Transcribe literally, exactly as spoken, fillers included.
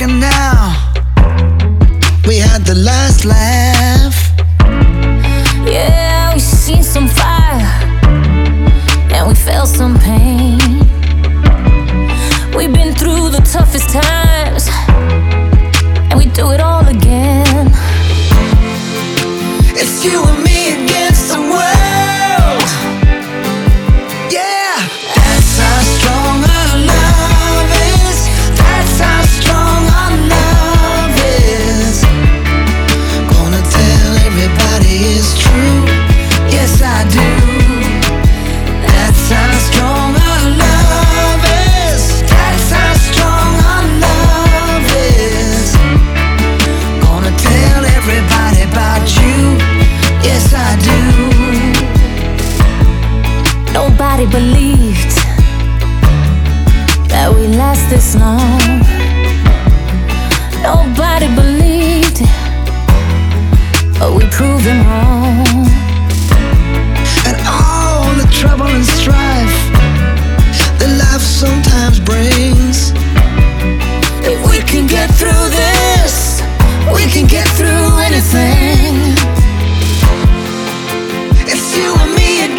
talking now. We had the last laugh. Yeah, we seen some fire and we felt some pain. We've been through the toughest times and we do it all again. It's you and me against the world. Yeah, that's how strong our love is. That's how strong our love is. Gonna tell everybody it's true. Yes, I do. That's how strong our love is. That's how strong our love is. Gonna tell everybody about you. Yes, I do. Nobody believed that we last this long. Nobody believed it, but we proved them wrong. And all the trouble and strife that life sometimes brings, if we can get through this, we can get through anything. It's you and me again.